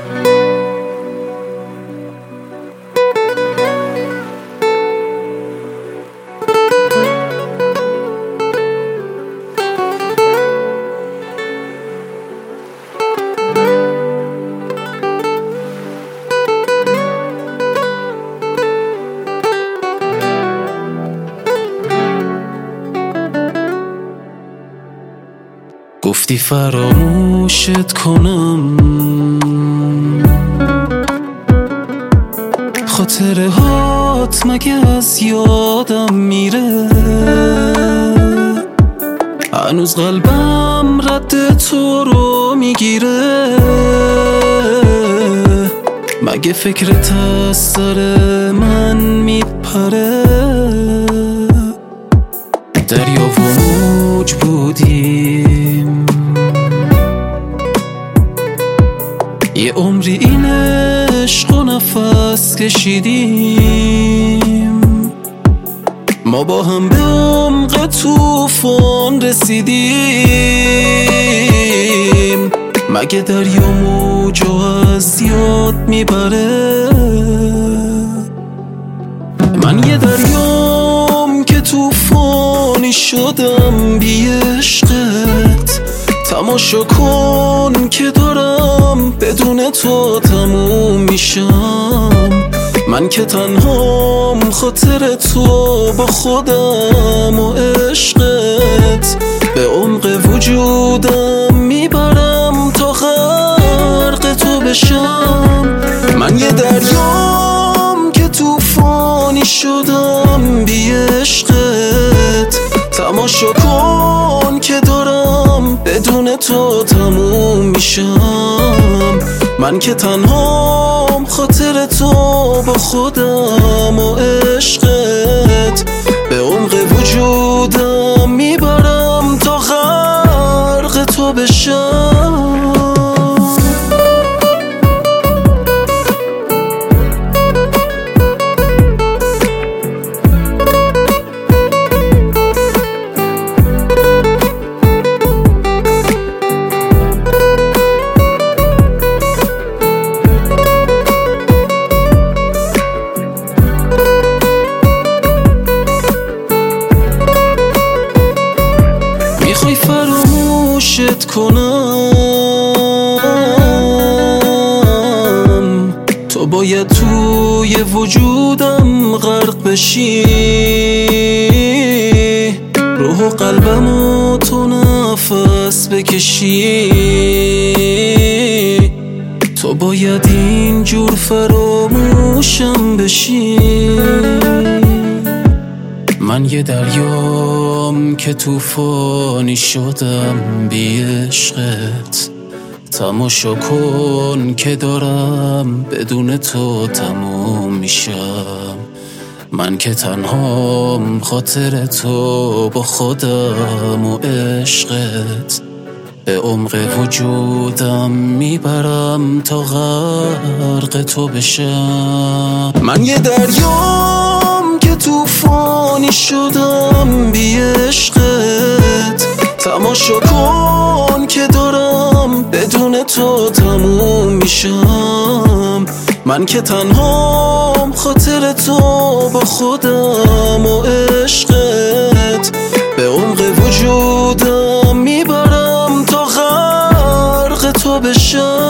گفتی فراموشت کنم، خاطره هات مگه از یادم میره؟ هنوز قلبم رد تو رو میگیره. مگه فکرت از سر من میپره؟ دریا و موج بودیم، یه عمری این عشق و نفس کشیدیم. ما با هم به عمق طوفان رسیدیم. مگه دریا موجو از یاد میبره؟ من یه دریام که طوفانی شدم بی عشقت. تماشا کن که دارم بدون تو تموم میشم. من که تنهام خاطر تو با خودم و عشقت. به عمق وجودم میبرم تا غرق تو بشم. من یه دریام که طوفانی شدم بی عشقت. تماشا کن که دارم بدون تو تموم میشم. من که تنهام خاطر تو با خودم و عشقت. به عمق وجودم میبرم تا غرق تو بشم. میخوای فراموشت کنم، تو باید توی وجودم غرق بشی. روح و قلبمو تو نفس بکشی. تو باید اینجور فراموشم بشی. من یه دریام که طوفانی شدم بی عشقت. تماشا کن که دارم بدون تو تموم میشم. من که تنهام خاطر تو با خودم و عشقت. به عمق وجودم میبرم تا غرق تو بشم. من یه دریام که طوفانی شدم بی عشقت. تماشا کن که دارم بدون تو تموم میشم. من که تنهام خاطر تو با خودم و عشقت. به عمق وجودم میبرم تا غرق تو بشم.